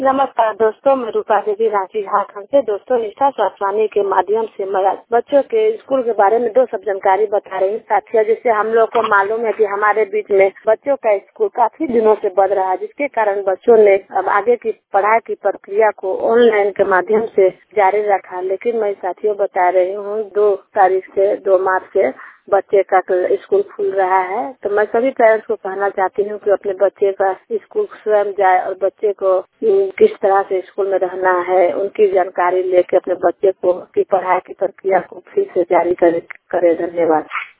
नमस्कार दोस्तों, मैं रूपा देवी रांची झारखंड से। दोस्तों, निष्ठा स्वास्थ्यवाणी के माध्यम से मैं बच्चों के स्कूल के बारे में 2 सब जानकारी बता रही हूँ साथियों। जिससे हम लोग को मालूम है कि हमारे बीच में बच्चों का स्कूल काफी दिनों से बढ़ रहा है, जिसके कारण बच्चों ने अब आगे की पढ़ाई की प्रक्रिया को ऑनलाइन के माध्यम से जारी रखा। लेकिन मैं साथियों बता रही हूँ 2 मार्च से बच्चे का स्कूल खुल रहा है। तो मैं सभी पेरेंट्स को कहना चाहती हूँ कि अपने बच्चे का स्कूल स्वयं जाए और बच्चे को किस तरह से स्कूल में रहना है उनकी जानकारी लेके अपने बच्चे को की पढ़ाई की प्रक्रिया को फिर से जारी करे। धन्यवाद।